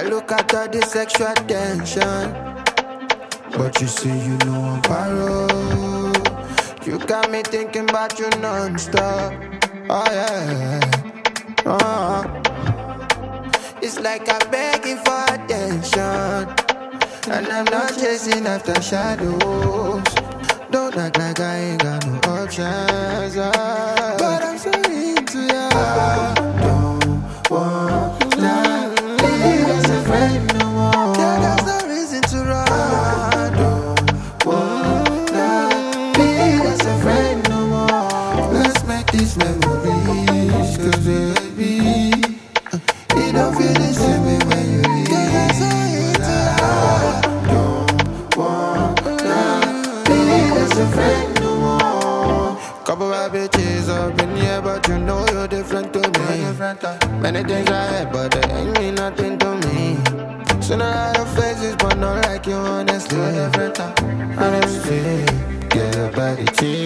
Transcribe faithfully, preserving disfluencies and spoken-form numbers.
look at all the sexual tension, but you say you know I'm paro. You got me thinking about you non-stop. Oh yeah, uh-huh. It's like I'm begging for attention, and I'm not chasing after shadows. Don't act like I ain't got no options, uh, but I'm so into ya. I don't wanna be as a friend no more. Yeah, there's no reason to run. I don't wanna be as a friend no more. Let's make these memories, cause baby, you don't feel the same way when you leave. Cause I'm so into ya. I don't wanna be as a friend no more. Couple of bitches up in here, but you know you're different to me. Many things I had, but they ain't mean nothing to me. So now your faces, but not like you honestly. Honestly, get your body cheap.